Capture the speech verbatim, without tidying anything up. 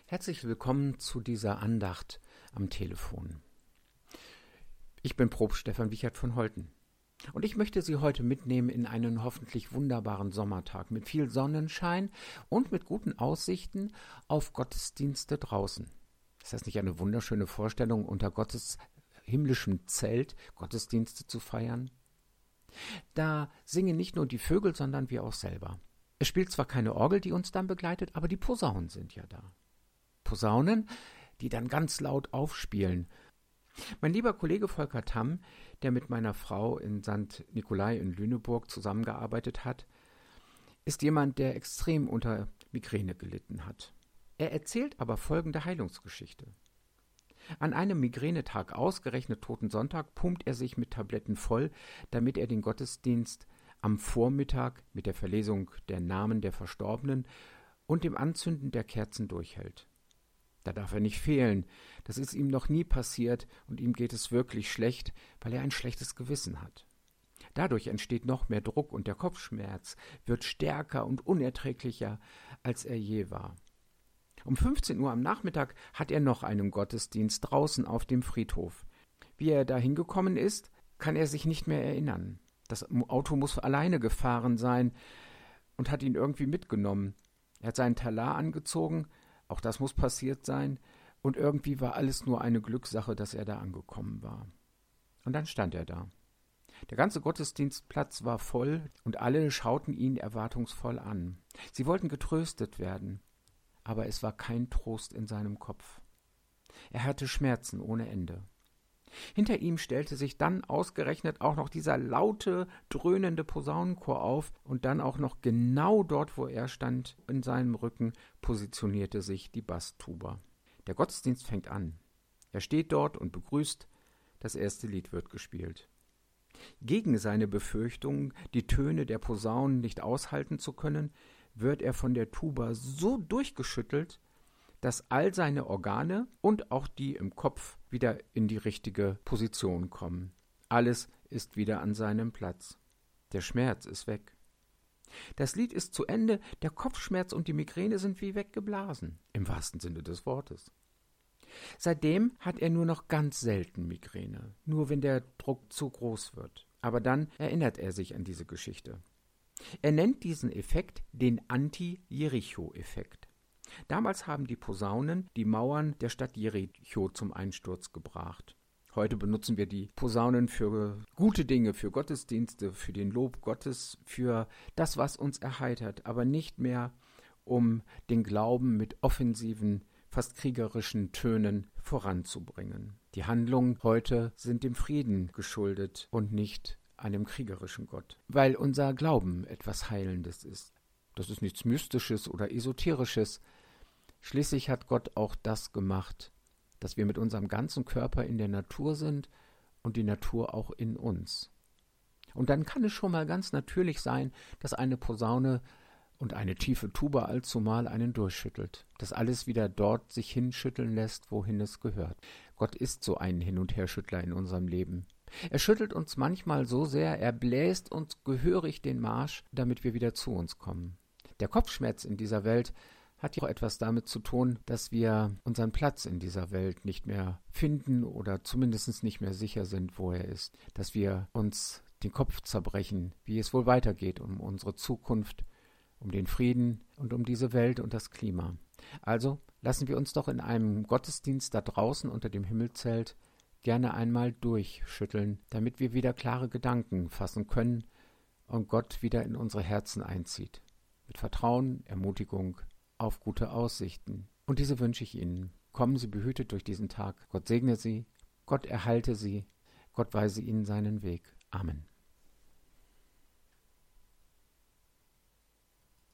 Herzlich willkommen zu dieser Andacht am Telefon. Ich bin Propst Stefan Wiechert von Holten und ich möchte Sie heute mitnehmen in einen hoffentlich wunderbaren Sommertag mit viel Sonnenschein und mit guten Aussichten auf Gottesdienste draußen. Ist das nicht eine wunderschöne Vorstellung, unter Gottes himmlischem Zelt Gottesdienste zu feiern? Da singen nicht nur die Vögel, sondern wir auch selber. Es spielt zwar keine Orgel, die uns dann begleitet, aber die Posaunen sind ja da. Posaunen, die dann ganz laut aufspielen. Mein lieber Kollege Volker Tamm, der mit meiner Frau in Sankt Nikolai in Lüneburg zusammengearbeitet hat, ist jemand, der extrem unter Migräne gelitten hat. Er erzählt aber folgende Heilungsgeschichte. An einem Migränetag, ausgerechnet Totensonntag, pumpt er sich mit Tabletten voll, damit er den Gottesdienst am Vormittag mit der Verlesung der Namen der Verstorbenen und dem Anzünden der Kerzen durchhält. Da darf er nicht fehlen. Das ist ihm noch nie passiert und ihm geht es wirklich schlecht, weil er ein schlechtes Gewissen hat. Dadurch entsteht noch mehr Druck und der Kopfschmerz wird stärker und unerträglicher, als er je war. Um fünfzehn Uhr am Nachmittag hat er noch einen Gottesdienst draußen auf dem Friedhof. Wie er da hingekommen ist, kann er sich nicht mehr erinnern. Das Auto muss alleine gefahren sein und hat ihn irgendwie mitgenommen. Er hat seinen Talar angezogen, auch das muss passiert sein, und irgendwie war alles nur eine Glückssache, dass er da angekommen war. Und dann stand er da. Der ganze Gottesdienstplatz war voll und alle schauten ihn erwartungsvoll an. Sie wollten getröstet werden, aber es war kein Trost in seinem Kopf. Er hatte Schmerzen ohne Ende. Hinter ihm stellte sich dann ausgerechnet auch noch dieser laute, dröhnende Posaunenchor auf und dann auch noch genau dort, wo er stand, in seinem Rücken positionierte sich die Basstuba. Der Gottesdienst fängt an. Er steht dort und begrüßt, das erste Lied wird gespielt. Gegen seine Befürchtung, die Töne der Posaunen nicht aushalten zu können, wird er von der Tuba so durchgeschüttelt, dass all seine Organe und auch die im Kopf wieder in die richtige Position kommen. Alles ist wieder an seinem Platz. Der Schmerz ist weg. Das Lied ist zu Ende, der Kopfschmerz und die Migräne sind wie weggeblasen, im wahrsten Sinne des Wortes. Seitdem hat er nur noch ganz selten Migräne, nur wenn der Druck zu groß wird. Aber dann erinnert er sich an diese Geschichte. Er nennt diesen Effekt den Anti-Jericho-Effekt. Damals haben die Posaunen die Mauern der Stadt Jericho zum Einsturz gebracht. Heute benutzen wir die Posaunen für gute Dinge, für Gottesdienste, für den Lob Gottes, für das, was uns erheitert, aber nicht mehr, um den Glauben mit offensiven, fast kriegerischen Tönen voranzubringen. Die Handlungen heute sind dem Frieden geschuldet und nicht einem kriegerischen Gott, weil unser Glauben etwas Heilendes ist. Das ist nichts Mystisches oder Esoterisches. Schließlich hat Gott auch das gemacht, dass wir mit unserem ganzen Körper in der Natur sind und die Natur auch in uns. Und dann kann es schon mal ganz natürlich sein, dass eine Posaune und eine tiefe Tuba allzumal einen durchschüttelt, dass alles wieder dort sich hinschütteln lässt, wohin es gehört. Gott ist so ein Hin- und Herschüttler in unserem Leben. Er schüttelt uns manchmal so sehr, er bläst uns gehörig den Marsch, damit wir wieder zu uns kommen. Der Kopfschmerz in dieser Welt hat ja auch etwas damit zu tun, dass wir unseren Platz in dieser Welt nicht mehr finden oder zumindest nicht mehr sicher sind, wo er ist. Dass wir uns den Kopf zerbrechen, wie es wohl weitergeht, um unsere Zukunft, um den Frieden und um diese Welt und das Klima. Also lassen wir uns doch in einem Gottesdienst da draußen unter dem Himmelzelt gerne einmal durchschütteln, damit wir wieder klare Gedanken fassen können und Gott wieder in unsere Herzen einzieht. Mit Vertrauen, Ermutigung, auf gute Aussichten. Und diese wünsche ich Ihnen. Kommen Sie behütet durch diesen Tag. Gott segne Sie, Gott erhalte Sie, Gott weise Ihnen seinen Weg. Amen.